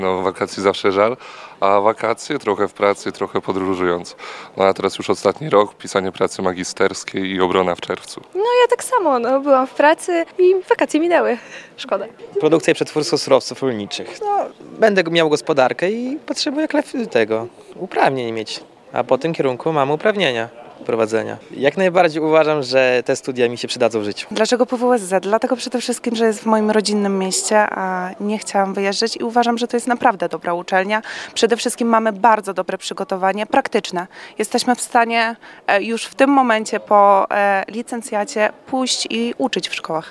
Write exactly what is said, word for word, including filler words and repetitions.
No, wakacji zawsze żal, a wakacje trochę w pracy, trochę podróżując. No a teraz już ostatni rok, pisanie pracy magisterskiej i obrona w czerwcu. No ja tak samo, no, byłam w pracy i wakacje minęły. Szkoda. Produkcja i przetwórstwo surowców rolniczych. No, będę miał gospodarkę i potrzebuję klef- tego uprawnień mieć, a po tym kierunku mam uprawnienia prowadzenia. Jak najbardziej uważam, że te studia mi się przydadzą w życiu. Dlaczego P W S Z? Dlatego przede wszystkim, że jest w moim rodzinnym mieście, a nie chciałam wyjeżdżać i uważam, że to jest naprawdę dobra uczelnia. Przede wszystkim mamy bardzo dobre przygotowanie praktyczne. Jesteśmy w stanie e, już w tym momencie po e, licencjacie pójść i uczyć w szkołach.